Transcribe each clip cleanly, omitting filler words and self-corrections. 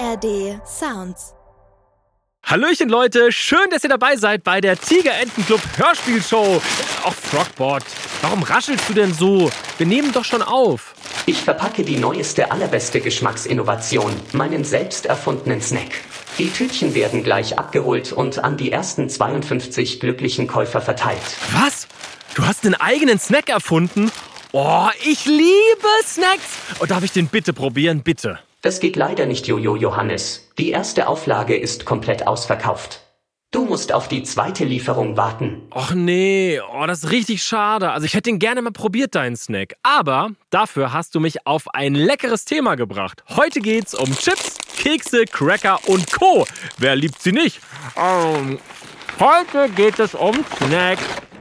ARD Sounds. Hallöchen Leute, schön, dass ihr dabei seid bei der Tiger-Enten-Club Hörspielshow. Ach, Frogbot, warum raschelst du denn so? Wir nehmen doch schon auf. Ich verpacke die neueste, allerbeste Geschmacksinnovation, meinen selbst erfundenen Snack. Die Tütchen werden gleich abgeholt und an die ersten 52 glücklichen Käufer verteilt. Was? Du hast einen eigenen Snack erfunden? Oh, ich liebe Snacks. Oh, darf ich den bitte probieren, bitte? Das geht leider nicht, Jojo Johannes. Die erste Auflage ist komplett ausverkauft. Du musst auf die zweite Lieferung warten. Och nee, oh, das ist richtig schade. Also ich hätte ihn gerne mal probiert, deinen Snack. Aber dafür hast du mich auf ein leckeres Thema gebracht. Heute geht's um Chips, Kekse, Cracker und Co. Wer liebt sie nicht? Heute geht es um Snacks.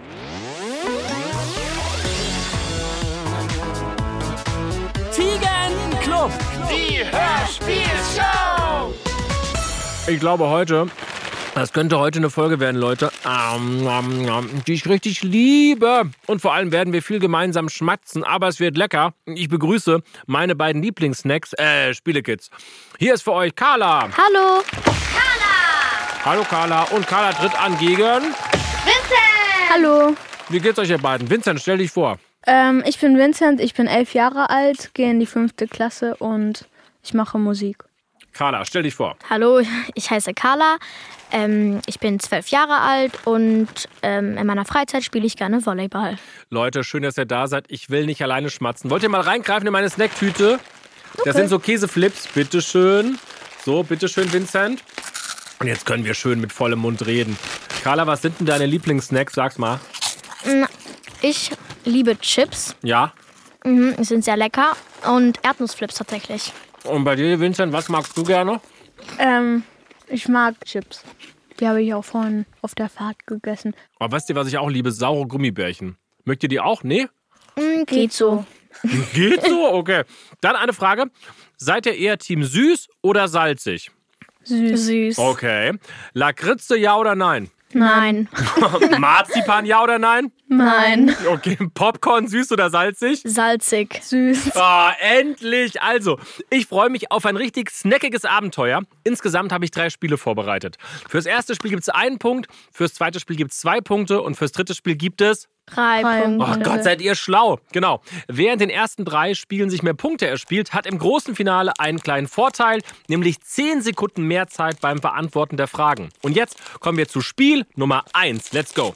Tiger-Enten-Club, die Hörspielshow! Ich glaube heute, das könnte heute eine Folge werden, Leute, die ich richtig liebe. Und vor allem werden wir viel gemeinsam schmatzen, aber es wird lecker. Ich begrüße meine beiden Lieblingssnacks, Spielekids. Hier ist für euch Carla. Hallo. Carla! Hallo Carla. Und Carla tritt an gegen... Vincent! Hallo. Wie geht's euch ihr beiden? Vincent, stell dich vor. Ich bin Vincent, ich bin 11 Jahre alt, gehe in die 5. Klasse und ich mache Musik. Carla, stell dich vor. Hallo, ich heiße Carla, ich bin 12 Jahre alt und in meiner Freizeit spiele ich gerne Volleyball. Leute, schön, dass ihr da seid. Ich will nicht alleine schmatzen. Wollt ihr mal reingreifen in meine Snacktüte? Okay. Das sind so Käseflips, bitteschön. So, bitteschön, Vincent. Und jetzt können wir schön mit vollem Mund reden. Carla, was sind denn deine Lieblingssnacks? Sag's mal. Ich liebe Chips. Ja? Die sind sehr lecker. Und Erdnussflips tatsächlich. Und bei dir, Vincent, was magst du gerne? Ich mag Chips. Die habe ich auch vorhin auf der Fahrt gegessen. Aber weißt du, was ich auch liebe? Saure Gummibärchen. Mögt ihr die auch? Nee? Geht so. Geht so? Okay. Dann eine Frage. Seid ihr eher Team süß oder salzig? Süß. Okay. Lakritze, ja oder nein? Nein. Marzipan, ja oder nein? Nein. Okay, Popcorn, süß oder salzig? Salzig. Süß. Oh, endlich! Also, ich freue mich auf ein richtig snackiges Abenteuer. Insgesamt habe ich 3 Spiele vorbereitet. Fürs erste Spiel gibt es 1 Punkt, fürs zweite Spiel gibt es 2 Punkte und fürs dritte Spiel gibt es... 3 Punkte. Oh Gott, seid ihr schlau. Genau. Wer in den ersten 3 Spielen sich mehr Punkte erspielt, hat im großen Finale einen kleinen Vorteil, nämlich 10 Sekunden mehr Zeit beim Beantworten der Fragen. Und jetzt kommen wir zu Spiel Nummer 1. Let's go.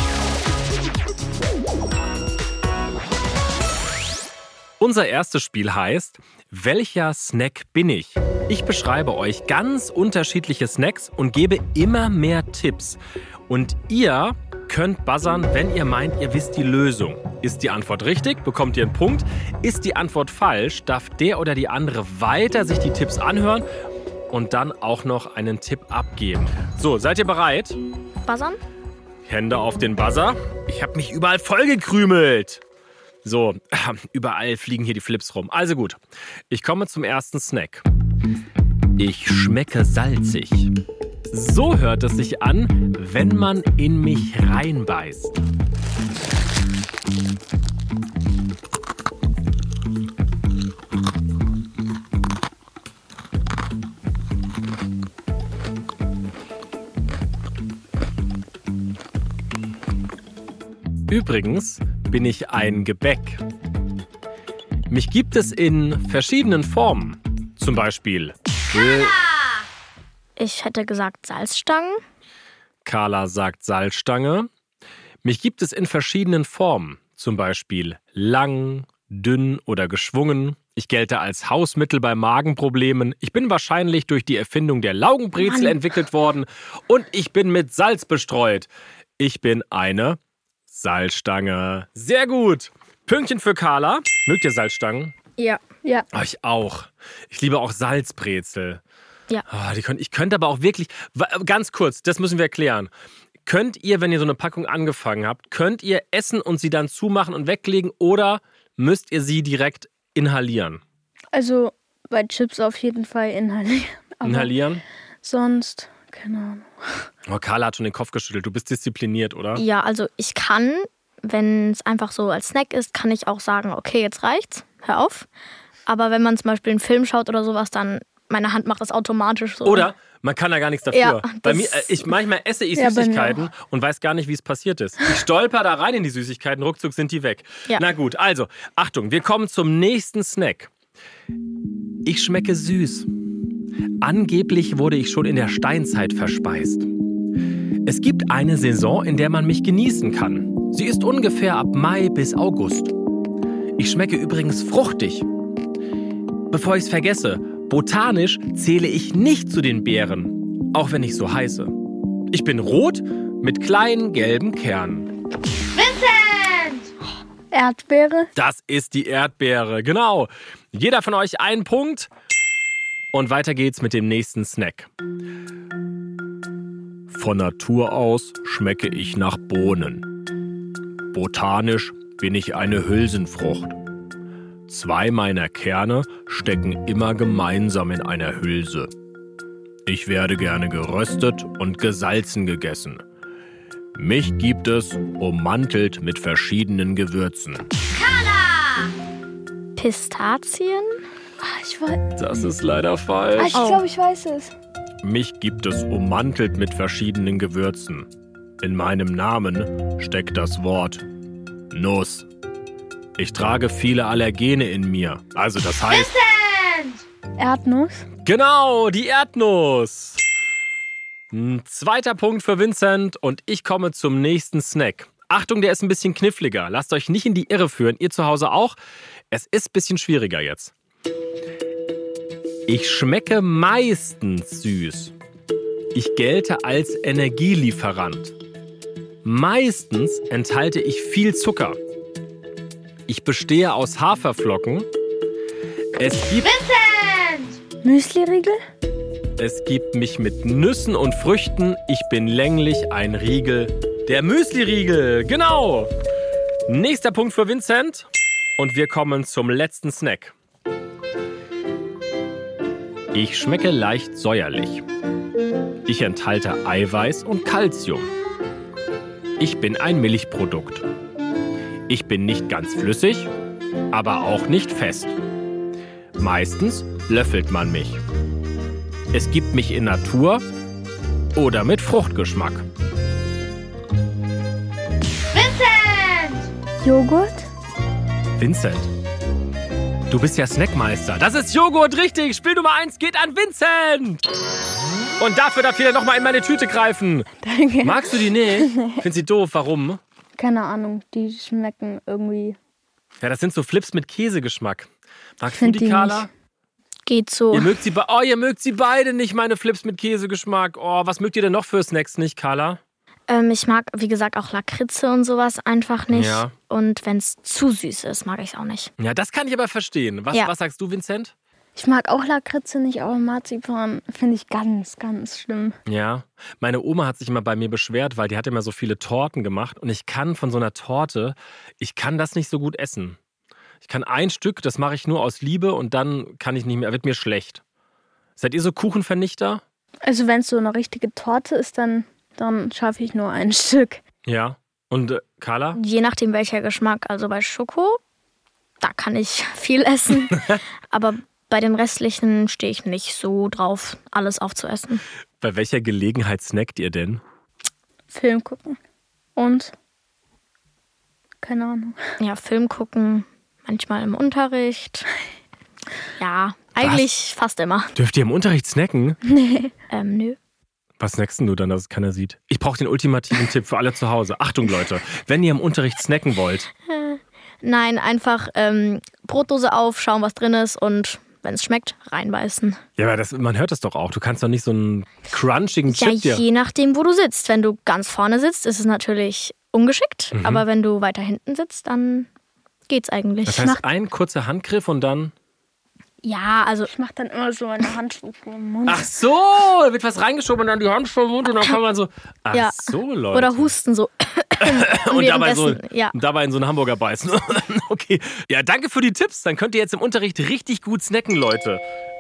Unser erstes Spiel heißt, welcher Snack bin ich? Ich beschreibe euch ganz unterschiedliche Snacks und gebe immer mehr Tipps. Und ihr könnt buzzern, wenn ihr meint, ihr wisst die Lösung. Ist die Antwort richtig, bekommt ihr einen Punkt. Ist die Antwort falsch, darf der oder die andere weiter sich die Tipps anhören und dann auch noch einen Tipp abgeben. So, seid ihr bereit? Buzzern? Hände auf den Buzzer. Ich habe mich überall vollgekrümelt. So, überall fliegen hier die Flips rum. Also gut, ich komme zum ersten Snack. Ich schmecke salzig. So hört es sich an, wenn man in mich reinbeißt. Übrigens bin ich ein Gebäck. Mich gibt es in verschiedenen Formen. Zum Beispiel... Ich hätte gesagt Salzstangen. Carla sagt Salzstange. Mich gibt es in verschiedenen Formen. Zum Beispiel lang, dünn oder geschwungen. Ich gelte als Hausmittel bei Magenproblemen. Ich bin wahrscheinlich durch die Erfindung der Laugenbrezel entwickelt worden. Und ich bin mit Salz bestreut. Ich bin eine Salzstange. Sehr gut. Pünktchen für Carla. Mögt ihr Salzstangen? Ja. Oh, ich auch. Ich liebe auch Salzbrezel. Ja. Oh, ich könnte aber auch wirklich, ganz kurz, das müssen wir erklären. Könnt ihr, wenn ihr so eine Packung angefangen habt, könnt ihr essen und sie dann zumachen und weglegen oder müsst ihr sie direkt inhalieren? Also bei Chips auf jeden Fall inhalieren. Inhalieren? Sonst, keine Ahnung. Oh, Carla hat schon den Kopf geschüttelt. Du bist diszipliniert, oder? Ja, also ich kann, wenn es einfach so als Snack ist, kann ich auch sagen, okay, jetzt reicht's, hör auf. Aber wenn man zum Beispiel einen Film schaut oder sowas, dann meine Hand macht das automatisch so. Oder man kann da gar nichts dafür. Ja, Bei mir, manchmal esse ich Süßigkeiten Ja, und weiß gar nicht, wie es passiert ist. Ich stolper da rein in die Süßigkeiten, ruckzuck sind die weg. Ja. Na gut, also, Achtung, wir kommen zum nächsten Snack. Ich schmecke süß. Angeblich wurde ich schon in der Steinzeit verspeist. Es gibt eine Saison, in der man mich genießen kann. Sie ist ungefähr ab Mai bis August. Ich schmecke übrigens fruchtig. Bevor ich es vergesse, botanisch zähle ich nicht zu den Beeren, auch wenn ich so heiße. Ich bin rot mit kleinen gelben Kernen. Vincent! Erdbeere. Das ist die Erdbeere, genau. Jeder von euch einen Punkt. Und weiter geht's mit dem nächsten Snack. Von Natur aus schmecke ich nach Bohnen. Botanisch bin ich eine Hülsenfrucht. 2 meiner Kerne stecken immer gemeinsam in einer Hülse. Ich werde gerne geröstet und gesalzen gegessen. Mich gibt es ummantelt mit verschiedenen Gewürzen. Pistazien? Ich weiß. Das ist leider falsch. Ich glaube, ich weiß es. Mich gibt es ummantelt mit verschiedenen Gewürzen. In meinem Namen steckt das Wort Nuss. Ich trage viele Allergene in mir. Also das heißt... Erdnuss. Genau, die Erdnuss. 2. Punkt für Vincent und ich komme zum nächsten Snack. Achtung, der ist ein bisschen kniffliger. Lasst euch nicht in die Irre führen. Ihr zu Hause auch. Es ist ein bisschen schwieriger jetzt. Ich schmecke meistens süß. Ich gelte als Energielieferant. Meistens enthalte ich viel Zucker. Ich bestehe aus Haferflocken. Es gibt mich mit Nüssen und Früchten. Ich bin länglich ein Riegel. Der Müsli-Riegel, genau. Nächster Punkt für Vincent. Und wir kommen zum letzten Snack. Ich schmecke leicht säuerlich. Ich enthalte Eiweiß und Calcium. Ich bin ein Milchprodukt. Ich bin nicht ganz flüssig, aber auch nicht fest. Meistens löffelt man mich. Es gibt mich in Natur oder mit Fruchtgeschmack. Joghurt. Vincent, du bist ja Snackmeister. Das ist Joghurt, richtig. Spiel Nummer 1 geht an Vincent. Und dafür darf jeder nochmal in meine Tüte greifen. Danke. Magst du die nicht? Findest sie doof? Warum? Keine Ahnung, die schmecken irgendwie. Ja, das sind so Flips mit Käsegeschmack. Magst du Find die, die Carla? nicht. Geht so. Ihr mögt sie beide nicht, meine Flips mit Käsegeschmack. Oh, was mögt ihr denn noch für Snacks nicht, Carla? Ich mag, wie gesagt, auch Lakritze und sowas einfach nicht. Ja. Und wenn es zu süß ist, mag ich es auch nicht. Ja, das kann ich aber verstehen. Was sagst du, Vincent? Ich mag auch Lakritze nicht, aber Marzipan finde ich ganz, ganz schlimm. Ja, meine Oma hat sich immer bei mir beschwert, weil die hat immer so viele Torten gemacht. Und ich kann von so einer Torte, ich kann das nicht so gut essen. Ich kann ein Stück, das mache ich nur aus Liebe und dann kann ich nicht mehr, wird mir schlecht. Seid ihr so Kuchenvernichter? Also wenn es so eine richtige Torte ist, dann schaffe ich nur ein Stück. Ja. Und Carla? Je nachdem welcher Geschmack. Also bei Schoko, da kann ich viel essen. Aber bei den restlichen stehe ich nicht so drauf, alles aufzuessen. Bei welcher Gelegenheit snackt ihr denn? Film gucken. Und? Keine Ahnung. Ja, Film gucken, manchmal im Unterricht. Ja, eigentlich fast immer. Dürft ihr im Unterricht snacken? Nö. Was snackst denn du dann, dass es keiner sieht? Ich brauche den ultimativen Tipp für alle zu Hause. Achtung, Leute, wenn ihr im Unterricht snacken wollt. Nein, einfach Brotdose auf, schauen, was drin ist und wenn es schmeckt, reinbeißen. Ja, aber man hört das doch auch. Du kannst doch nicht so einen crunchigen Ja, Chip dir... je nachdem, wo du sitzt. Wenn du ganz vorne sitzt, ist es natürlich ungeschickt. Aber wenn du weiter hinten sitzt, dann geht's eigentlich. Das heißt, ein kurzer Handgriff und dann... Ja, also Ich mache dann immer so eine Hand im Mund. Ach so, da wird was reingeschoben und dann die Hand vor den Mund und dann kann man so... Ach Ja. so, Leute. oder husten so. und dabei ja. in so einen Hamburger beißen. Okay. Ja, danke für die Tipps. Dann könnt ihr jetzt im Unterricht richtig gut snacken, Leute.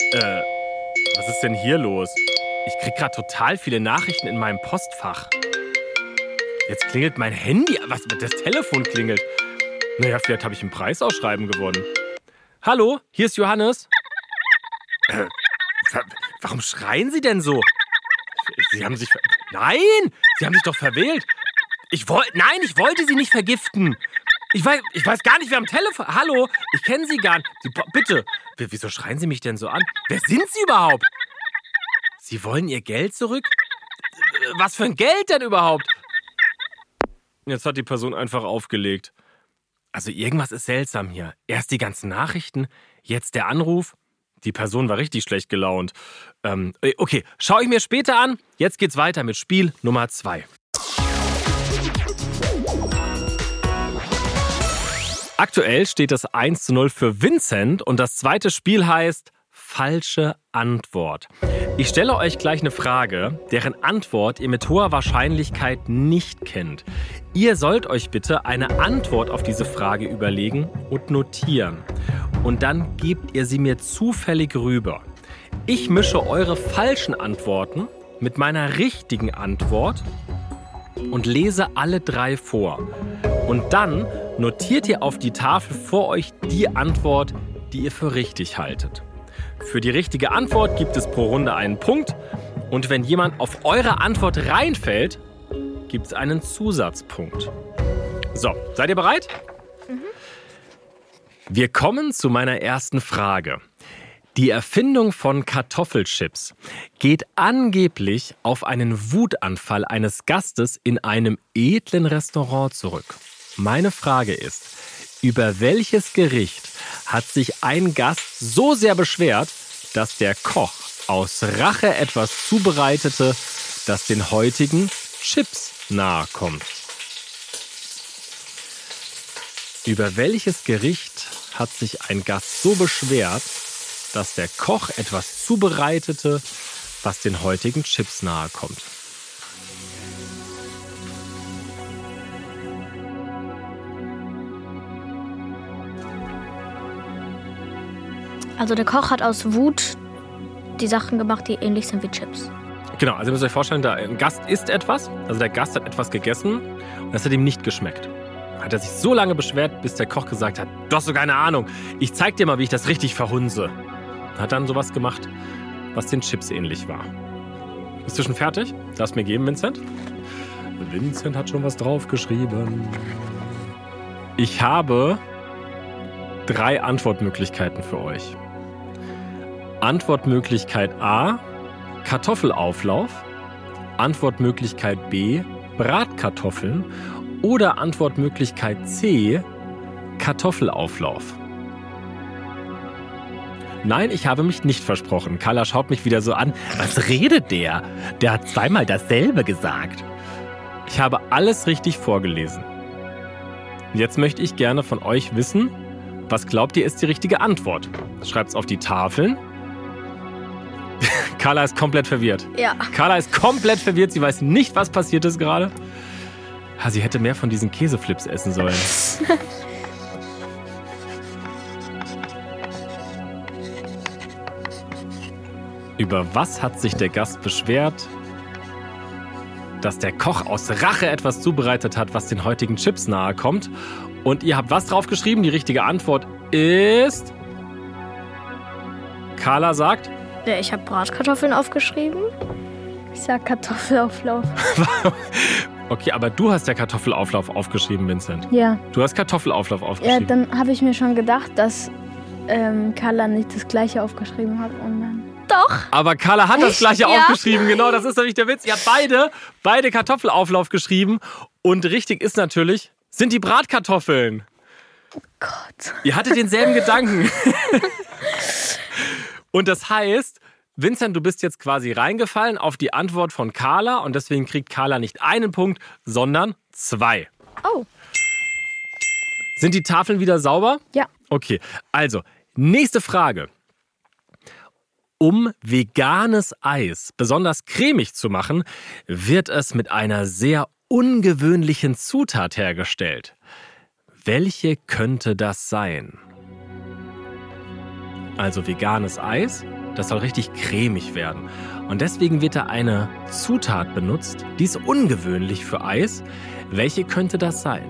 Was ist denn hier los? Ich krieg gerade total viele Nachrichten in meinem Postfach. Jetzt klingelt mein Handy. Was? Das Telefon klingelt. Naja, vielleicht habe ich ein Preisausschreiben gewonnen. Hallo, hier ist Johannes. Warum schreien Sie denn so? Sie haben sich... Nein! Sie haben sich doch verwählt. Ich wollte Sie nicht vergiften. Ich weiß gar nicht, wer am Telefon... Hallo, ich kenne Sie gar nicht. Bitte, wieso schreien Sie mich denn so an? Wer sind Sie überhaupt? Sie wollen Ihr Geld zurück? Was für ein Geld denn überhaupt? Jetzt hat die Person einfach aufgelegt. Also irgendwas ist seltsam hier. Erst die ganzen Nachrichten, jetzt der Anruf. Die Person war richtig schlecht gelaunt. Okay, schaue ich mir später an. Jetzt geht's weiter mit Spiel Nummer 2. Aktuell steht es 1:0 für Vincent und das zweite Spiel heißt falsche Antwort. Ich stelle euch gleich eine Frage, deren Antwort ihr mit hoher Wahrscheinlichkeit nicht kennt. Ihr sollt euch bitte eine Antwort auf diese Frage überlegen und notieren. Und dann gebt ihr sie mir zufällig rüber. Ich mische eure falschen Antworten mit meiner richtigen Antwort und lese alle 3 vor. Und dann notiert ihr auf die Tafel vor euch die Antwort, die ihr für richtig haltet. Für die richtige Antwort gibt es pro Runde einen Punkt. Und wenn jemand auf eure Antwort reinfällt, gibt es einen Zusatzpunkt. So, seid ihr bereit? Mhm. Wir kommen zu meiner ersten Frage. Die Erfindung von Kartoffelchips geht angeblich auf einen Wutanfall eines Gastes in einem edlen Restaurant zurück. Meine Frage ist, über welches Gericht hat sich ein Gast so sehr beschwert, dass der Koch aus Rache etwas zubereitete, das den heutigen Chips nahe kommt? Über welches Gericht hat sich ein Gast so beschwert, dass der Koch etwas zubereitete, was den heutigen Chips nahe kommt? Also der Koch hat aus Wut die Sachen gemacht, die ähnlich sind wie Chips. Genau, also ihr müsst euch vorstellen, ein Gast isst etwas, also der Gast hat etwas gegessen und das hat ihm nicht geschmeckt. Hat er sich so lange beschwert, bis der Koch gesagt hat, du hast doch keine Ahnung, ich zeig dir mal, wie ich das richtig verhunze. Hat dann sowas gemacht, was den Chips ähnlich war. Bist du schon fertig? Lass mir geben, Vincent. Vincent hat schon was draufgeschrieben. Ich habe 3 Antwortmöglichkeiten für euch. Antwortmöglichkeit A, Kartoffelauflauf. Antwortmöglichkeit B, Bratkartoffeln. Oder Antwortmöglichkeit C, Kartoffelauflauf. Nein, ich habe mich nicht versprochen. Carla schaut mich wieder so an. Was redet der? Der hat zweimal dasselbe gesagt. Ich habe alles richtig vorgelesen. Jetzt möchte ich gerne von euch wissen, was glaubt ihr ist die richtige Antwort? Schreibt es auf die Tafeln. Carla ist komplett verwirrt. Ja. Carla ist komplett verwirrt. Sie weiß nicht, was passiert ist gerade. Sie hätte mehr von diesen Käseflips essen sollen. Über was hat sich der Gast beschwert? Dass der Koch aus Rache etwas zubereitet hat, was den heutigen Chips nahe kommt. Und ihr habt was draufgeschrieben? Die richtige Antwort ist... Carla sagt... Ja, ich habe Bratkartoffeln aufgeschrieben. Ich sag Kartoffelauflauf. Okay, aber du hast ja Kartoffelauflauf aufgeschrieben, Vincent. Ja. Du hast Kartoffelauflauf Ja, aufgeschrieben. dann habe ich mir schon gedacht, dass Carla nicht das Gleiche aufgeschrieben hat. Und dann Doch. Aber Carla hat das Gleiche Ja. aufgeschrieben, genau, das ist nämlich der Witz. Ihr habt beide Kartoffelauflauf geschrieben und richtig ist natürlich, sind die Bratkartoffeln. Oh Gott. Ihr hattet denselben Gedanken. Und das heißt, Vincent, du bist jetzt quasi reingefallen auf die Antwort von Carla und deswegen kriegt Carla nicht einen Punkt, sondern 2. Oh. Sind die Tafeln wieder sauber? Ja. Okay, also, nächste Frage. Um veganes Eis besonders cremig zu machen, wird es mit einer sehr ungewöhnlichen Zutat hergestellt. Welche könnte das sein? Also veganes Eis, das soll richtig cremig werden. Und deswegen wird da eine Zutat benutzt, die ist ungewöhnlich für Eis. Welche könnte das sein?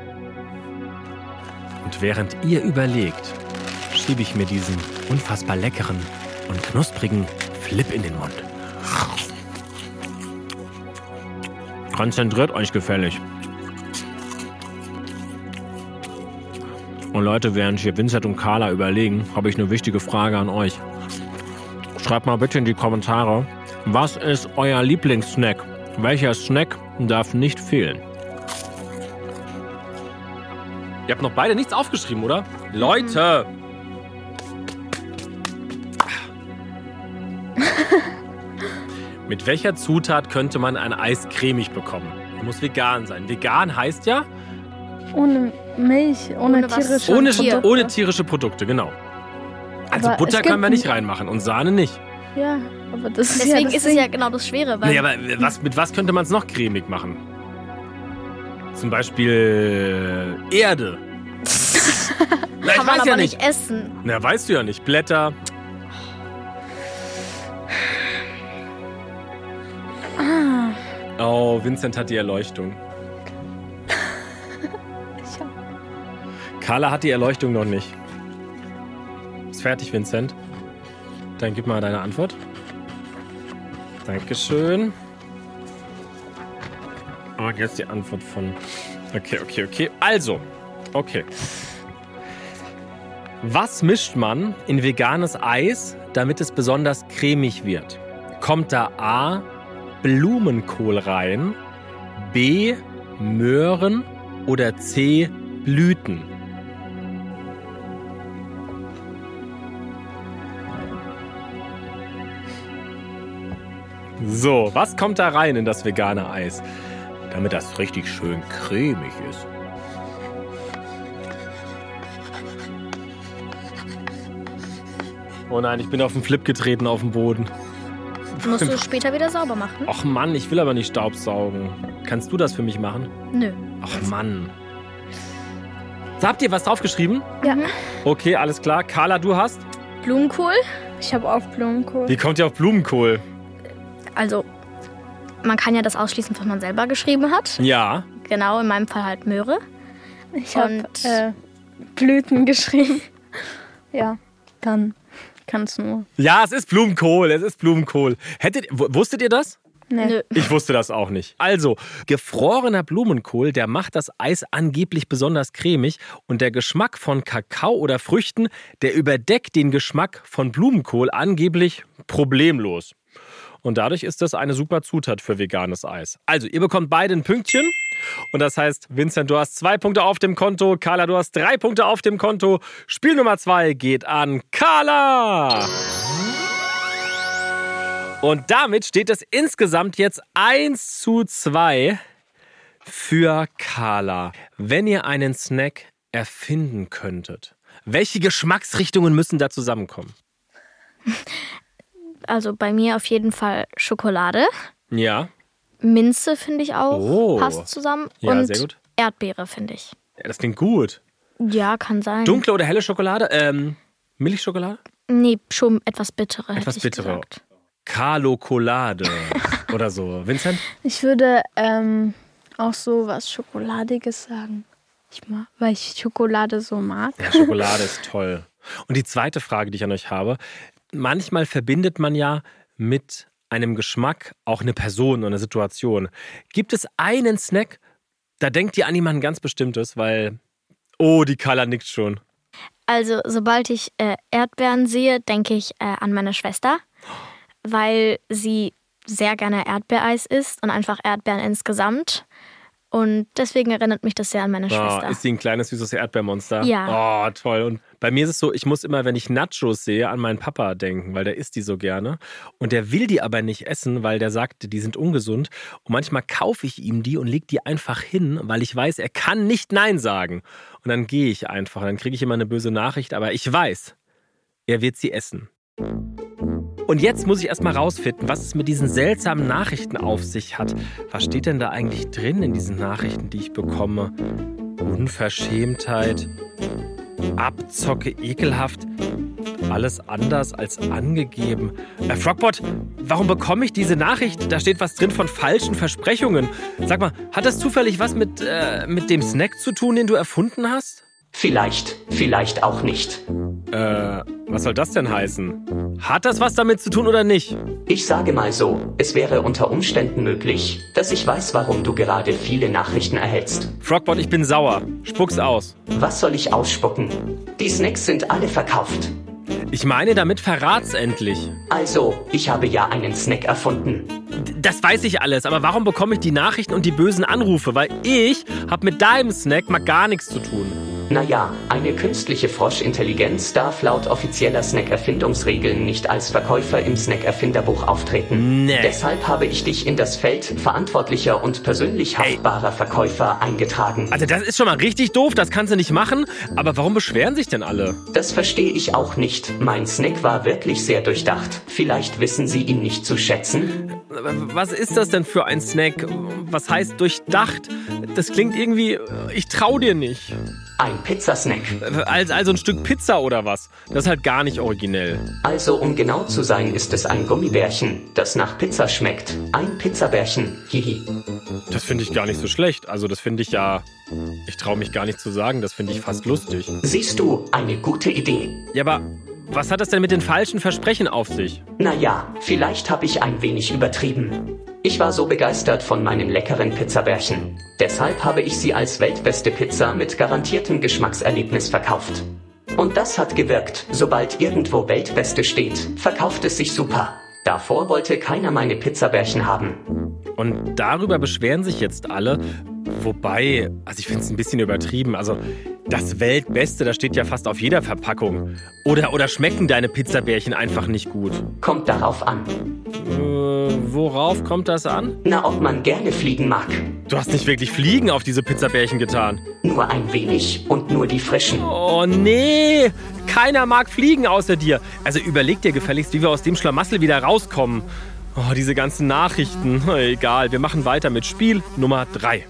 Und während ihr überlegt, schiebe ich mir diesen unfassbar leckeren und knusprigen Flip in den Mund. Konzentriert euch gefällig. Und Leute, während hier Vincent und Carla überlegen, habe ich eine wichtige Frage an euch. Schreibt mal bitte in die Kommentare, was ist euer Lieblingssnack? Welcher Snack darf nicht fehlen? Ihr habt noch beide nichts aufgeschrieben, oder? Leute! Mit welcher Zutat könnte man ein Eis cremig bekommen? Muss vegan sein. Vegan heißt ja... Ohne Milch, ohne tierische Produkte. Ohne tierische Produkte, genau. Also Aber Butter können wir nicht reinmachen und Sahne nicht. Ja, aber das ist Deswegen das ist es ja genau das Schwere. Weil Nee, aber mit was könnte man es noch cremig machen? Zum Beispiel Erde. Na, ich kann man weiß aber ja nicht. essen. Na, weißt du ja nicht. Blätter. Oh, Vincent hat die Erleuchtung. Carla hat die Erleuchtung noch nicht. Ist fertig, Vincent? Dann gib mal deine Antwort. Dankeschön. Und jetzt die Antwort von... Okay. Also, okay. Was mischt man in veganes Eis, damit es besonders cremig wird? Kommt da A, Blumenkohl rein, B, Möhren oder C, Blüten? So, was kommt da rein in das vegane Eis, damit das richtig schön cremig ist? Oh nein, ich bin auf den Flip getreten auf dem Boden. Musst du später wieder sauber machen? Ach Mann, ich will aber nicht Staubsaugen. Kannst du das für mich machen? Nö. Ach Mann. So, habt ihr was draufgeschrieben? Ja. Okay, alles klar. Carla, du hast? Blumenkohl? Ich habe auch Blumenkohl. Wie kommt ihr auf Blumenkohl? Also, man kann ja das ausschließen, was man selber geschrieben hat. Ja. Genau, in meinem Fall halt Möhre. Ich habe Blüten geschrieben. Ja, dann kannst du nur. Ja, es ist Blumenkohl. Wusstet ihr das? Nee. Nö. Ich wusste das auch nicht. Also, gefrorener Blumenkohl, der macht das Eis angeblich besonders cremig und der Geschmack von Kakao oder Früchten, der überdeckt den Geschmack von Blumenkohl angeblich problemlos. Und dadurch ist das eine super Zutat für veganes Eis. Also, ihr bekommt beide ein Pünktchen. Und das heißt, Vincent, du hast 2 Punkte auf dem Konto. Carla, du hast 3 Punkte auf dem Konto. Spiel Nummer 2 geht an Carla. Und damit steht es insgesamt jetzt 1:2 für Carla. Wenn ihr einen Snack erfinden könntet, welche Geschmacksrichtungen müssen da zusammenkommen? Also bei mir auf jeden Fall Schokolade. Ja. Minze finde ich auch, passt zusammen. Ja, und sehr gut. Erdbeere finde ich. Ja, das klingt gut. Ja, kann sein. Dunkle oder helle Schokolade? Milchschokolade? Nee, schon etwas bittere. Etwas hätte ich bittere. gesagt. Carlokolade oder so. Vincent? Ich würde auch so was Schokoladiges sagen. Weil ich Schokolade so mag. Ja, Schokolade ist toll. Und die zweite Frage, die ich an euch habe. Manchmal verbindet man ja mit einem Geschmack auch eine Person oder eine Situation. Gibt es einen Snack, da denkt ihr an jemanden ganz Bestimmtes, weil... Oh, die Carla nickt schon. Also, sobald ich Erdbeeren sehe, denke ich an meine Schwester, weil sie sehr gerne Erdbeereis isst und einfach Erdbeeren insgesamt. Und deswegen erinnert mich das sehr an meine Schwester. Ist sie ein kleines, süßes Erdbeermonster? Ja. Oh, toll. Und bei mir ist es so, ich muss immer, wenn ich Nachos sehe, an meinen Papa denken, weil der isst die so gerne. Und der will die aber nicht essen, weil der sagt, die sind ungesund. Und manchmal kaufe ich ihm die und lege die einfach hin, weil ich weiß, er kann nicht Nein sagen. Und dann gehe ich einfach. Dann kriege ich immer eine böse Nachricht, aber ich weiß, er wird sie essen. Und jetzt muss ich erstmal rausfinden, was es mit diesen seltsamen Nachrichten auf sich hat. Was steht denn da eigentlich drin in diesen Nachrichten, die ich bekomme? Unverschämtheit, Abzocke, ekelhaft, alles anders als angegeben. Frogbot, warum bekomme ich diese Nachricht? Da steht was drin von falschen Versprechungen. Sag mal, hat das zufällig was mit dem Snack zu tun, den du erfunden hast? Vielleicht auch nicht. Was soll das denn heißen? Hat das was damit zu tun oder nicht? Ich sage mal so, es wäre unter Umständen möglich, dass ich weiß, warum du gerade viele Nachrichten erhältst. Frogbot, ich bin sauer. Spuck's aus. Was soll ich ausspucken? Die Snacks sind alle verkauft. Ich meine, damit verrat's endlich. Also, ich habe ja einen Snack erfunden. Das weiß ich alles, aber warum bekomme ich die Nachrichten und die bösen Anrufe? Weil ich habe mit deinem Snack mal gar nichts zu tun. Naja, eine künstliche Froschintelligenz darf laut offizieller Snack-Erfindungsregeln nicht als Verkäufer im Snack-Erfinderbuch auftreten. Nee. Deshalb habe ich dich in das Feld verantwortlicher und persönlich haftbarer Verkäufer eingetragen. Also das ist schon mal richtig doof, das kannst du nicht machen. Aber warum beschweren sich denn alle? Das verstehe ich auch nicht. Mein Snack war wirklich sehr durchdacht. Vielleicht wissen Sie ihn nicht zu schätzen? Was ist das denn für ein Snack? Was heißt durchdacht? Das klingt irgendwie, ich trau dir nicht. Ein Pizzasnack. Also ein Stück Pizza oder was? Das ist halt gar nicht originell. Also um genau zu sein, ist es ein Gummibärchen, das nach Pizza schmeckt. Ein Pizzabärchen. Hihi. Das finde ich gar nicht so schlecht. Also das finde ich ja, ich traue mich gar nicht zu sagen, das finde ich fast lustig. Siehst du, eine gute Idee. Ja, aber was hat das denn mit den falschen Versprechen auf sich? Naja, vielleicht habe ich ein wenig übertrieben. Ich war so begeistert von meinen leckeren Pizzabärchen. Deshalb habe ich sie als weltbeste Pizza mit garantiertem Geschmackserlebnis verkauft. Und das hat gewirkt. Sobald irgendwo Weltbeste steht, verkauft es sich super. Davor wollte keiner meine Pizzabärchen haben. Und darüber beschweren sich jetzt alle. Wobei, also ich finde es ein bisschen übertrieben. Also das Weltbeste, das steht ja fast auf jeder Verpackung. Oder schmecken deine Pizzabärchen einfach nicht gut? Kommt darauf an. Worauf kommt das an? Na, ob man gerne fliegen mag. Du hast nicht wirklich Fliegen auf diese Pizzabärchen getan. Nur ein wenig und nur die frischen. Oh nee, keiner mag Fliegen außer dir. Also überleg dir gefälligst, wie wir aus dem Schlamassel wieder rauskommen. Oh, diese ganzen Nachrichten. Egal, wir machen weiter mit Spiel Nummer 3.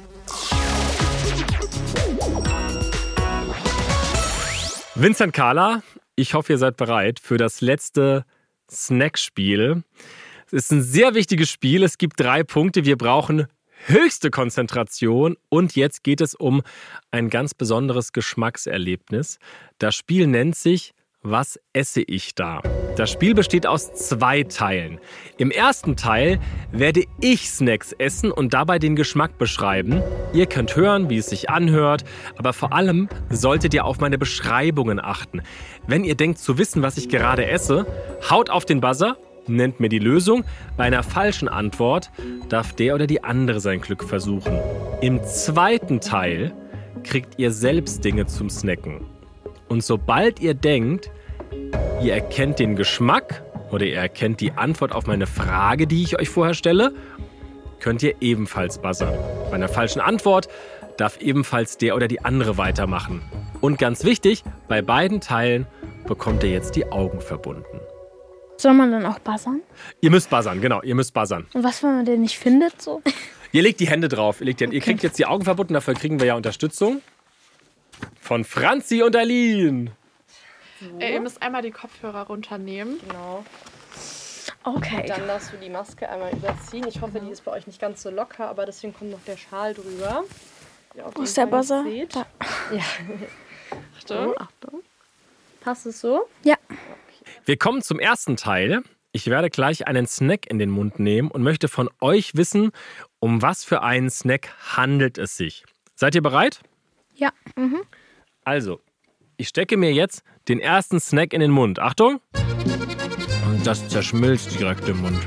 Vincent, Carla, ich hoffe, ihr seid bereit für das letzte Snackspiel. Es ist ein sehr wichtiges Spiel. Es gibt 3 Punkte. Wir brauchen höchste Konzentration. Und jetzt geht es um ein ganz besonderes Geschmackserlebnis. Das Spiel nennt sich Was esse ich da? Das Spiel besteht aus 2 Teilen. Im ersten Teil werde ich Snacks essen und dabei den Geschmack beschreiben. Ihr könnt hören, wie es sich anhört, aber vor allem solltet ihr auf meine Beschreibungen achten. Wenn ihr denkt zu wissen, was ich gerade esse, haut auf den Buzzer, nennt mir die Lösung. Bei einer falschen Antwort darf der oder die andere sein Glück versuchen. Im zweiten Teil kriegt ihr selbst Dinge zum Snacken. Und sobald ihr denkt, ihr erkennt den Geschmack oder ihr erkennt die Antwort auf meine Frage, die ich euch vorher stelle, könnt ihr ebenfalls buzzern. Bei einer falschen Antwort darf ebenfalls der oder die andere weitermachen. Und ganz wichtig, bei beiden Teilen bekommt ihr jetzt die Augen verbunden. Soll man dann auch buzzern? Ihr müsst buzzern, genau, ihr müsst buzzern. Und was, wenn man den nicht findet? So? Ihr legt die Hände drauf. Ihr kriegt jetzt die Augen verbunden, dafür kriegen wir ja Unterstützung. Von Franzi und Aline. Ihr müsst einmal die Kopfhörer runternehmen. Genau. Okay. Dann darfst du die Maske einmal überziehen. Ich hoffe, die ist bei euch nicht ganz so locker, aber deswegen kommt noch der Schal drüber. Wo ist der Buzzer? Da. Ja. Achtung. Achtung. Passt es so? Ja. Wir kommen zum ersten Teil. Ich werde gleich einen Snack in den Mund nehmen und möchte von euch wissen, um was für einen Snack handelt es sich. Seid ihr bereit? Ja. Also, ich stecke mir jetzt den ersten Snack in den Mund. Achtung! Und das zerschmilzt direkt im Mund.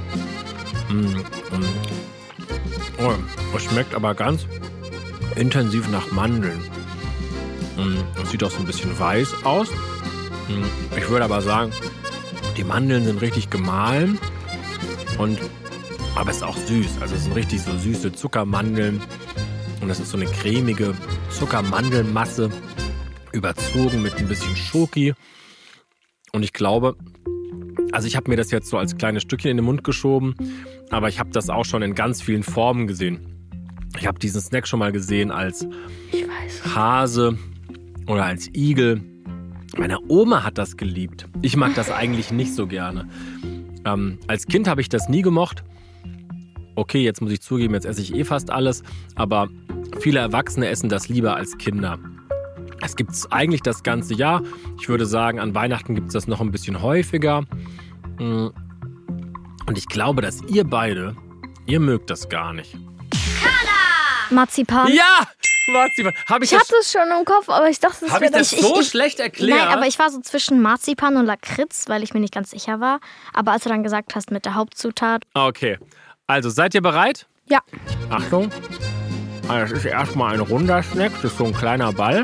Oh, es schmeckt aber ganz intensiv nach Mandeln. Es sieht auch so ein bisschen weiß aus. Ich würde aber sagen, die Mandeln sind richtig gemahlen. Aber es ist auch süß. Also es sind richtig so süße Zuckermandeln. Und das ist so eine cremige Zuckermandelmasse, überzogen mit ein bisschen Schoki. Und ich glaube, also ich habe mir das jetzt so als kleines Stückchen in den Mund geschoben, aber ich habe das auch schon in ganz vielen Formen gesehen. Ich habe diesen Snack schon mal gesehen als Hase oder als Igel. Meine Oma hat das geliebt. Ich mag das eigentlich nicht so gerne. Als Kind habe ich das nie gemocht. Okay, jetzt muss ich zugeben, jetzt esse ich fast alles, aber viele Erwachsene essen das lieber als Kinder. Es gibt es eigentlich das ganze Jahr. Ich würde sagen, an Weihnachten gibt es das noch ein bisschen häufiger. Und ich glaube, dass ihr mögt das gar nicht. Marzipan. Ja! Marzipan. Ich hatte es schon im Kopf, aber ich dachte, Habe ich das so schlecht erklärt? Nein, aber ich war so zwischen Marzipan und Lakritz, weil ich mir nicht ganz sicher war. Aber als du dann gesagt hast mit der Hauptzutat. Okay. Also, seid ihr bereit? Ja. Achtung. Das ist erstmal ein runder Snack. Das ist so ein kleiner Ball.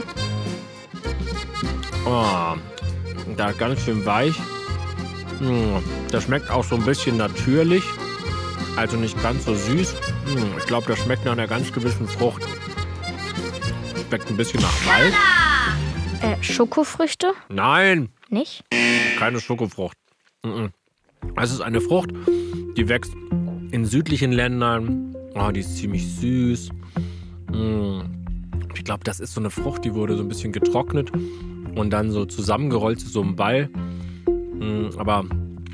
Oh, da ist ganz schön weich. Das schmeckt auch so ein bisschen natürlich. Also nicht ganz so süß. Ich glaube, das schmeckt nach einer ganz gewissen Frucht. Schmeckt ein bisschen nach Wald. Schokofrüchte? Nein, Nicht? keine Schokofrucht. Es ist eine Frucht, die wächst in südlichen Ländern. Oh, die ist ziemlich süß. Ich glaube, das ist so eine Frucht, die wurde so ein bisschen getrocknet und dann so zusammengerollt zu so einem Ball. Aber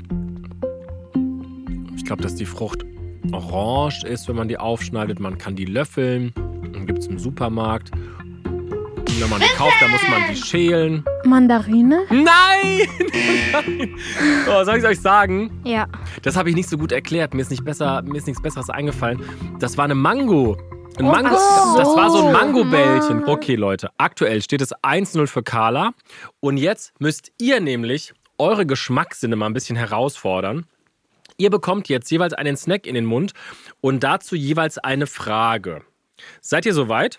ich glaube, dass die Frucht orange ist, wenn man die aufschneidet. Man kann die löffeln. Dann gibt es im Supermarkt. Und wenn man die kauft, dann muss man die schälen. Mandarine? Nein! Nein! Oh, soll ich es euch sagen? Ja. Das habe ich nicht so gut erklärt. Mir ist nichts Besseres eingefallen. Das war eine Mango. Das war so ein Mangobällchen. Okay, Leute. Aktuell steht es 1-0 für Carla. Und jetzt müsst ihr nämlich eure Geschmackssinne mal ein bisschen herausfordern. Ihr bekommt jetzt jeweils einen Snack in den Mund und dazu jeweils eine Frage. Seid ihr soweit?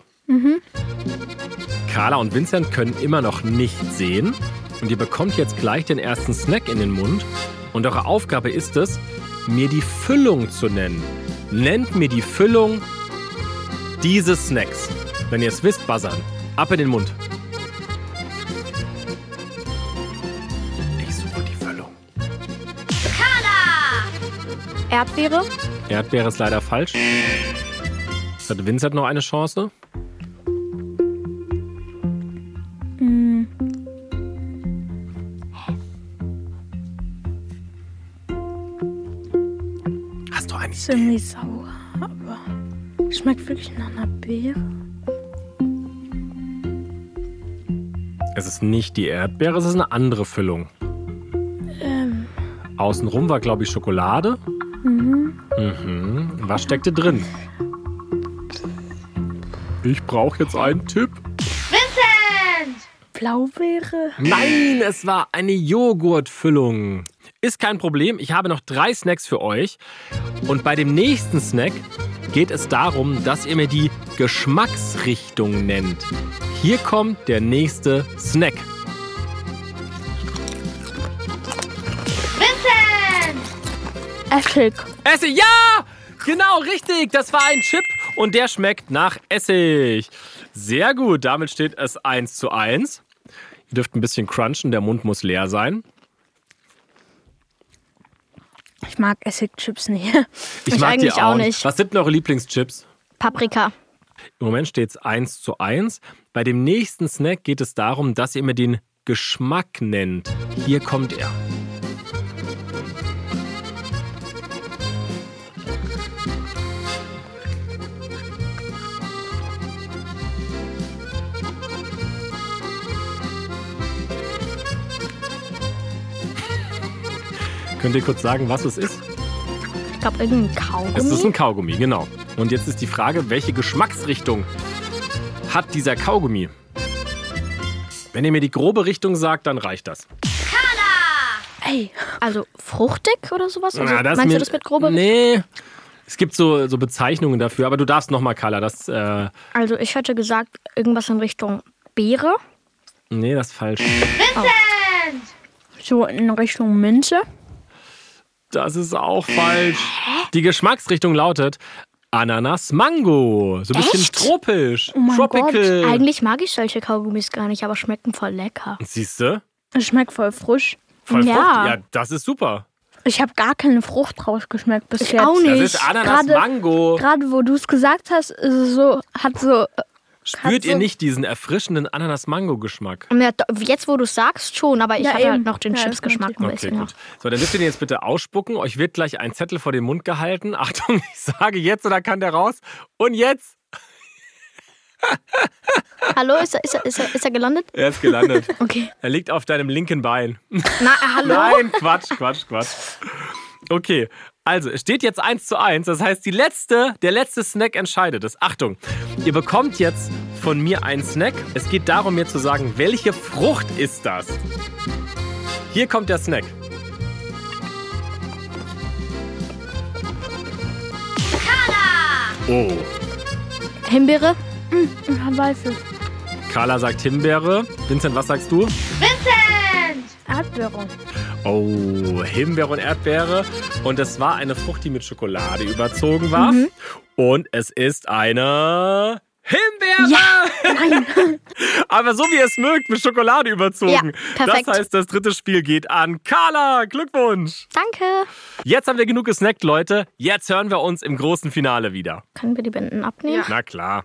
Carla und Vincent können immer noch nicht sehen. Und ihr bekommt jetzt gleich den ersten Snack in den Mund. Und eure Aufgabe ist es, mir die Füllung zu nennen. Nennt mir die Füllung dieses Snacks. Wenn ihr es wisst, buzzern. Ab in den Mund. Ich suche die Füllung. Erdbeere? Erdbeere ist leider falsch. Hat Vincent noch eine Chance? Hast du eine Idee? Ziemlich sauer, aber schmeckt wirklich nach einer Beere. Es ist nicht die Erdbeere, es ist eine andere Füllung. Außenrum war, glaube ich, Schokolade. Was steckte drin? Ich brauche jetzt einen Tipp. Vincent! Blaubeere? Nein, es war eine Joghurtfüllung. Ist kein Problem, ich habe noch 3 Snacks für euch. Und bei dem nächsten Snack geht es darum, dass ihr mir die Geschmacksrichtung nennt. Hier kommt der nächste Snack. Vincent! Essig. Essig, ja! Genau, richtig. Das war ein Chip und der schmeckt nach Essig. Sehr gut, damit steht es 1:1. Ihr dürft ein bisschen crunchen, der Mund muss leer sein. Ich mag Essigchips nicht. Ich mag eigentlich die auch nicht. Was sind denn eure Lieblingschips? Paprika. Im Moment steht es 1:1. Bei dem nächsten Snack geht es darum, dass ihr mir den Geschmack nennt. Hier kommt er. Könnt ihr kurz sagen, was es ist? Ich glaube, irgendein Kaugummi. Es ist ein Kaugummi, genau. Und jetzt ist die Frage, welche Geschmacksrichtung hat dieser Kaugummi? Wenn ihr mir die grobe Richtung sagt, dann reicht das. Ey, Also fruchtig oder sowas? Also, Na, meinst du das mit grobe? Nee. Es gibt so Bezeichnungen dafür, aber du darfst nochmal, Carla. Also ich hätte gesagt, irgendwas in Richtung Beere. Nee, das ist falsch. Vincent! so in Richtung Minze. Das ist auch falsch. Die Geschmacksrichtung lautet Ananas-Mango. So ein bisschen Echt? tropisch. Oh mein Tropical. Eigentlich mag ich solche Kaugummis gar nicht, aber schmecken voll lecker. Siehst du? Es schmeckt voll frisch. Voll Ja. fruchtig. Ja, das ist super. Ich habe gar keine Frucht rausgeschmeckt bis Ich jetzt. auch Das nicht. ist Ananas-Mango. Gerade wo du es gesagt hast, ist es so, hat so. Spürt ihr so- nicht diesen erfrischenden Ananas-Mango-Geschmack? Ja, jetzt, wo du es sagst, schon, aber ich Ja, hatte halt eben. noch den Ja, Chipsgeschmack ein Okay, bisschen. gut. So, dann dürft ihr den jetzt bitte ausspucken. Euch wird gleich ein Zettel vor den Mund gehalten. Achtung, ich sage jetzt oder kann der raus? Und jetzt? Hallo, ist er gelandet? Er ist gelandet. Okay. Er liegt auf deinem linken Bein. Na, hallo? Nein, Quatsch. Okay, also es steht jetzt 1:1. Das heißt, der letzte Snack entscheidet es. Achtung, ihr bekommt jetzt von mir einen Snack. Es geht darum, mir zu sagen, welche Frucht ist das? Hier kommt der Snack. Oh. Himbeere? Walfisch. Carla sagt Himbeere. Vincent, was sagst du? Vincent! Erdbeere. Oh, Himbeere und Erdbeere. Und es war eine Frucht, die mit Schokolade überzogen war. Und es ist eine Himbeere! Ja, nein. Aber so wie ihr es mögt, mit Schokolade überzogen. Ja, perfekt. Das heißt, das dritte Spiel geht an Carla. Glückwunsch! Danke. Jetzt haben wir genug gesnackt, Leute. Jetzt hören wir uns im großen Finale wieder. Können wir die Binden abnehmen? Na klar.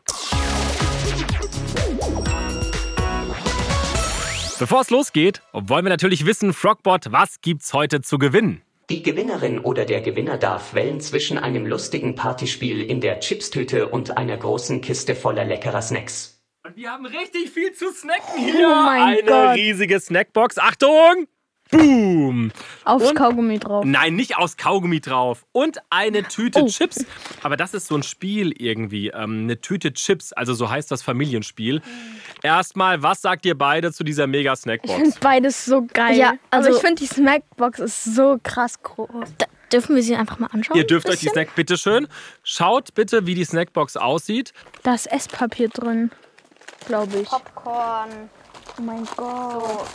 Bevor es losgeht, wollen wir natürlich wissen, Frogbot, was gibt's heute zu gewinnen? Die Gewinnerin oder der Gewinner darf wählen zwischen einem lustigen Partyspiel in der Chipstüte und einer großen Kiste voller leckerer Snacks. Und wir haben richtig viel zu snacken hier. Oh mein Eine Gott. riesige Snackbox. Achtung! Boom! Aufs Und- Kaugummi drauf. Nein, nicht aus Kaugummi drauf. Und eine Tüte Chips. Aber das ist so ein Spiel irgendwie. Eine Tüte Chips, also so heißt das Familienspiel. Erstmal, was sagt ihr beide zu dieser Ich finde Mega-Snackbox? beides so geil. Ja, also- aber ich finde die Snackbox ist so krass groß. Dürfen wir sie einfach mal anschauen? Ihr dürft euch die Bisschen? Snack, bitteschön. Schaut bitte, wie die Snackbox aussieht. Da ist Esspapier drin, glaube ich. Popcorn, Oh mein Gott.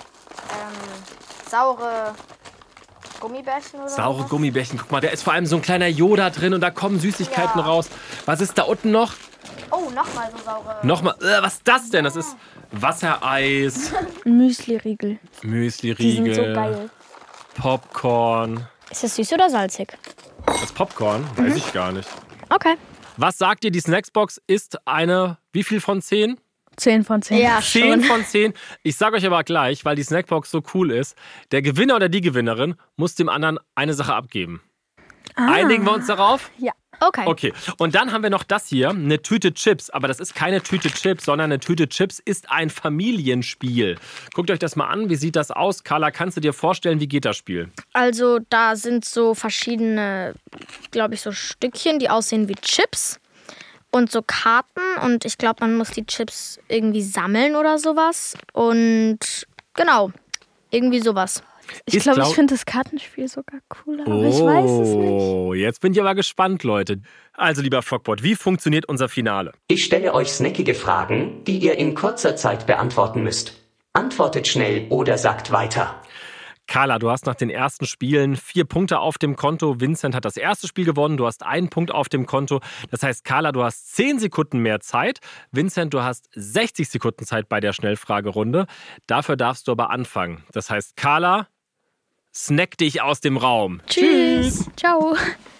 saure Gummibärchen oder Saure Gummibärchen. Guck mal, da ist vor allem so ein kleiner Yoda drin und da kommen Süßigkeiten raus. Was ist da unten noch? Oh, nochmal so saure. Nochmal, was ist das denn? Das ist Wassereis, Ein Müsli-Riegel. Die Müsli-Riegel, sind so geil. Popcorn. Ist das süß oder salzig? Das Popcorn? Weiß ich gar nicht. Okay. Was sagt ihr, die Snacksbox ist eine, wie viel von 10? 10 von 10. Ja, 10 schon. von 10. Ich sage euch aber gleich, weil die Snackbox so cool ist, der Gewinner oder die Gewinnerin muss dem anderen eine Sache abgeben. Einigen wir uns darauf? Ja. Okay. Okay, und dann haben wir noch das hier, eine Tüte Chips. Aber das ist keine Tüte Chips, sondern eine Tüte Chips ist ein Familienspiel. Guckt euch das mal an, wie sieht das aus? Carla, kannst du dir vorstellen, wie geht das Spiel? Also da sind so verschiedene, glaube ich, so Stückchen, die aussehen wie Chips. Und so Karten. Und ich glaube, man muss die Chips irgendwie sammeln oder sowas. Und genau, irgendwie sowas. Ich Ist glaube, glaub- ich finde das Kartenspiel sogar cooler, aber ich weiß es nicht. Oh, jetzt bin ich aber gespannt, Leute. Also, lieber Frogbot, wie funktioniert unser Finale? Ich stelle euch snackige Fragen, die ihr in kurzer Zeit beantworten müsst. Antwortet schnell oder sagt weiter. Carla, du hast nach den ersten Spielen 4 Punkte auf dem Konto. Vincent hat das erste Spiel gewonnen. Du hast 1 Punkt auf dem Konto. Das heißt, Carla, du hast 10 Sekunden mehr Zeit. Vincent, du hast 60 Sekunden Zeit bei der Schnellfragerunde. Dafür darfst du aber anfangen. Das heißt, Carla, snack dich aus dem Raum. Tschüss. Ciao.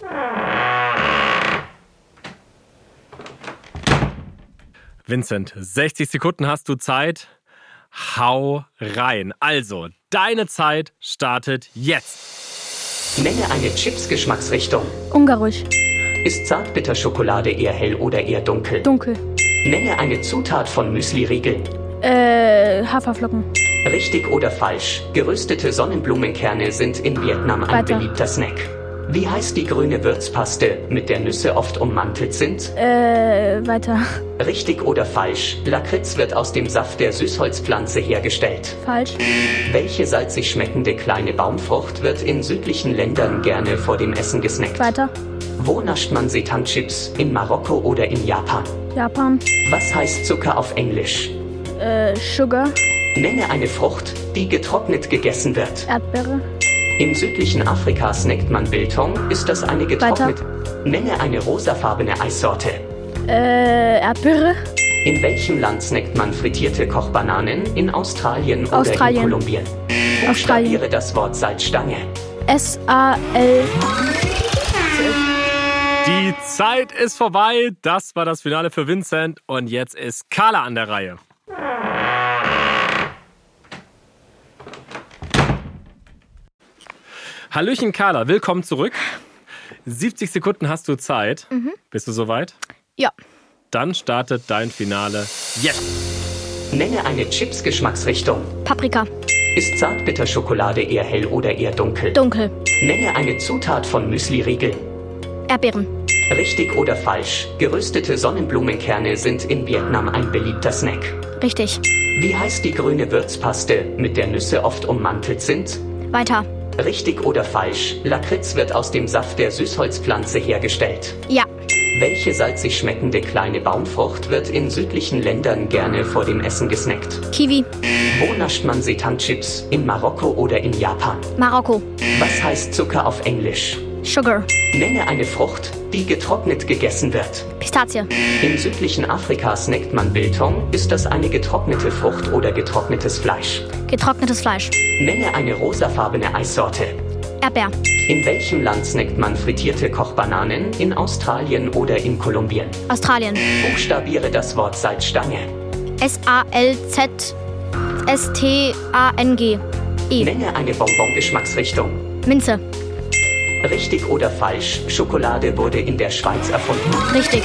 Vincent, 60 Sekunden hast du Zeit. Hau rein. Also, deine Zeit startet jetzt. Nenne eine Chips-Geschmacksrichtung. Ungarisch. Ist Zartbitterschokolade eher hell oder eher dunkel? Dunkel. Nenne eine Zutat von Müsli-Riegeln. Haferflocken. Richtig oder falsch? Geröstete Sonnenblumenkerne sind in Vietnam ein Weiter. beliebter Snack. Wie heißt die grüne Würzpaste, mit der Nüsse oft ummantelt sind? Weiter. Richtig oder falsch? Lakritz wird aus dem Saft der Süßholzpflanze hergestellt. Falsch. Welche salzig schmeckende kleine Baumfrucht wird in südlichen Ländern gerne vor dem Essen gesnackt? Weiter. Wo nascht man Setan-Chips? In Marokko oder in Japan? Japan. Was heißt Zucker auf Englisch? Sugar. Nenne eine Frucht, die getrocknet gegessen wird. Erdbeere. Im südlichen Afrika snackt man Biltong. Ist das eine getrocknete? Nenne eine rosafarbene Eissorte. Erdbeere. In welchem Land snackt man frittierte Kochbananen? In Australien oder Australien. in Kolumbien? Australien. Buchstabiere das Wort Salzstange. S-A-L. Die Zeit ist vorbei. Das war das Finale für Vincent. Und jetzt ist Carla an der Reihe. Hallöchen Carla, willkommen zurück. 70 Sekunden hast du Zeit. Bist du soweit? Ja. Dann startet dein Finale jetzt. Nenne eine Chips-Geschmacksrichtung. Paprika. Ist Zartbitterschokolade eher hell oder eher dunkel? Dunkel. Nenne eine Zutat von Müsli-Riegel. Erdbeeren. Richtig oder falsch? Geröstete Sonnenblumenkerne sind in Vietnam ein beliebter Snack. Richtig. Wie heißt die grüne Würzpaste, mit der Nüsse oft ummantelt sind? Weiter. Richtig oder falsch? Lakritz wird aus dem Saft der Süßholzpflanze hergestellt. Ja. Welche salzig schmeckende kleine Baumfrucht wird in südlichen Ländern gerne vor dem Essen gesnackt? Kiwi. Wo nascht man Seitan-Chips? In Marokko oder in Japan? Marokko. Was heißt Zucker auf Englisch? Sugar. Nenne eine Frucht, die getrocknet gegessen wird. Pistazie. Im südlichen Afrika snackt man Biltong. Ist das eine getrocknete Frucht oder getrocknetes Fleisch? Getrocknetes Fleisch. Nenne eine rosafarbene Eissorte. Erdbeer. In welchem Land snackt man frittierte Kochbananen? In Australien oder in Kolumbien? Australien. Buchstabiere das Wort Salzstange. SALZSTANG. Nenne eine Bonbon-Geschmacksrichtung. Minze. Richtig oder falsch? Schokolade wurde in der Schweiz erfunden. Richtig.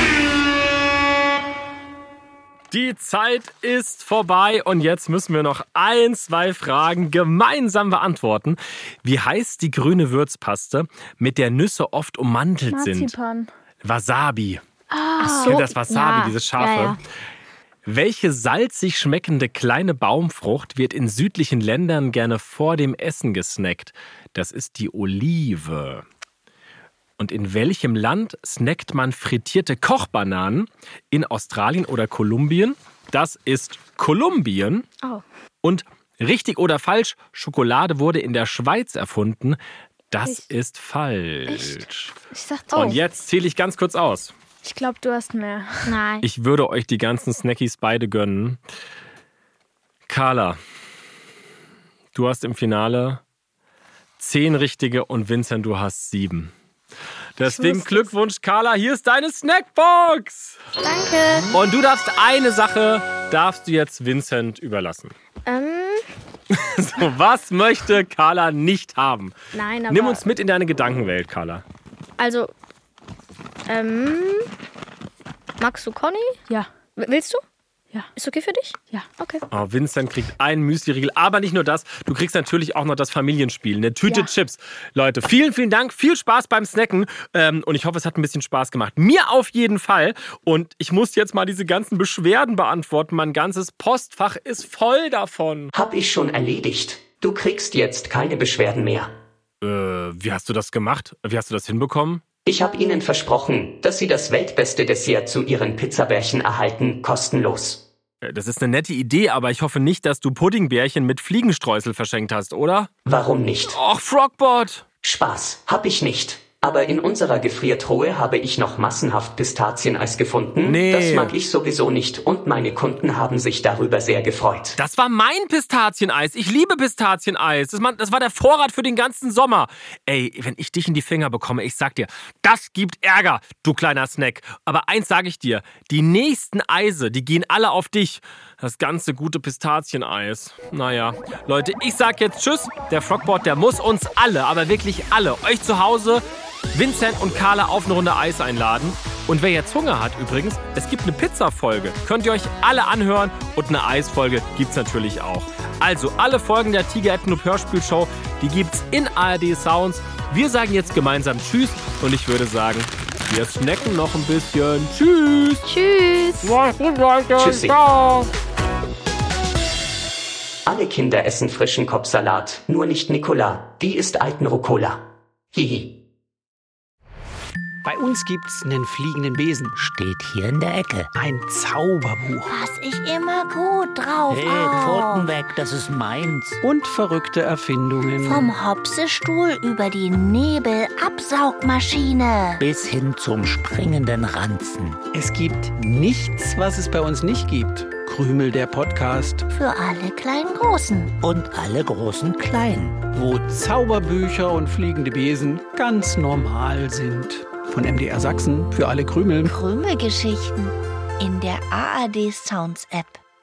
Die Zeit ist vorbei und jetzt müssen wir noch 2 Fragen gemeinsam beantworten. Wie heißt die grüne Würzpaste, mit der Nüsse oft ummantelt sind? Marzipan. Wasabi. Ach so. Ja, das Wasabi, Ja. dieses scharfe. Ja, ja. Welche salzig schmeckende kleine Baumfrucht wird in südlichen Ländern gerne vor dem Essen gesnackt? Das ist die Olive. Und in welchem Land snackt man frittierte Kochbananen? In Australien oder Kolumbien? Das ist Kolumbien. Oh. Und richtig oder falsch, Schokolade wurde in der Schweiz erfunden. Das ist falsch. Ich sag Und jetzt zähle ich ganz kurz aus. Ich glaube, du hast mehr. Nein. Ich würde euch die ganzen Snackies beide gönnen. Carla, du hast im Finale 10 richtige und Vincent, du hast 7. Deswegen Glückwunsch, Carla, hier ist deine Snackbox. Danke. Und du darfst eine Sache, jetzt Vincent überlassen. So, was möchte Carla nicht haben? Nein, aber... Nimm uns mit in deine Gedankenwelt, Carla. Also, magst du Conny? Ja. Willst du? Ja. Ist okay für dich? Ja. Okay. Oh, Vincent kriegt einen Müsli-Riegel, aber nicht nur das. Du kriegst natürlich auch noch das Familienspiel, eine Tüte Chips. Leute, vielen, vielen Dank. Viel Spaß beim Snacken. Und ich hoffe, es hat ein bisschen Spaß gemacht. Mir auf jeden Fall. Und ich muss jetzt mal diese ganzen Beschwerden beantworten. Mein ganzes Postfach ist voll davon. Hab ich schon erledigt. Du kriegst jetzt keine Beschwerden mehr. Wie hast du das gemacht? Wie hast du das hinbekommen? Ich habe Ihnen versprochen, dass Sie das weltbeste Dessert zu Ihren Pizzabärchen erhalten, kostenlos. Das ist eine nette Idee, aber ich hoffe nicht, dass du Puddingbärchen mit Fliegenstreusel verschenkt hast, oder? Warum nicht? Och, Frogbot! Spaß, hab ich nicht. Aber in unserer Gefriertruhe habe ich noch massenhaft Pistazieneis gefunden. Nee. Das mag ich sowieso nicht und meine Kunden haben sich darüber sehr gefreut. Das war mein Pistazieneis. Ich liebe Pistazieneis. Das war der Vorrat für den ganzen Sommer. Ey, wenn ich dich in die Finger bekomme, ich sag dir, das gibt Ärger, du kleiner Snack. Aber eins sage ich dir, die nächsten Eise, die gehen alle auf dich. Das ganze gute Pistazieneis. Naja, Leute, ich sag jetzt Tschüss. Der Frogbot, der muss uns alle, aber wirklich alle, euch zu Hause, Vincent und Carla auf eine Runde Eis einladen. Und wer jetzt Hunger hat übrigens, es gibt eine Pizza-Folge. Könnt ihr euch alle anhören und eine Eisfolge gibt's natürlich auch. Also alle Folgen der Tiger Ethno Hörspielshow, die gibt's in ARD Sounds. Wir sagen jetzt gemeinsam Tschüss und ich würde sagen, wir snacken noch ein bisschen. Tschüss. Tschüss. Macht's gut, Leute. Tschüssi. Ciao. Alle Kinder essen frischen Kopfsalat, nur nicht Nicola. Die isst alten Rucola. Hihi. Bei uns gibt's einen fliegenden Besen. Steht hier in der Ecke. Ein Zauberbuch. Pass ich immer gut drauf Hey, auf. Pfoten weg, das ist meins. Und verrückte Erfindungen. Vom Hopsestuhl über die Nebelabsaugmaschine bis hin zum springenden Ranzen. Es gibt nichts, was es bei uns nicht gibt. Krümel, der Podcast. Für alle kleinen Großen. Und alle großen Kleinen. Wo Zauberbücher und fliegende Besen ganz normal sind. Von MDR Sachsen für alle Krümel. Krümelgeschichten in der ARD Sounds App.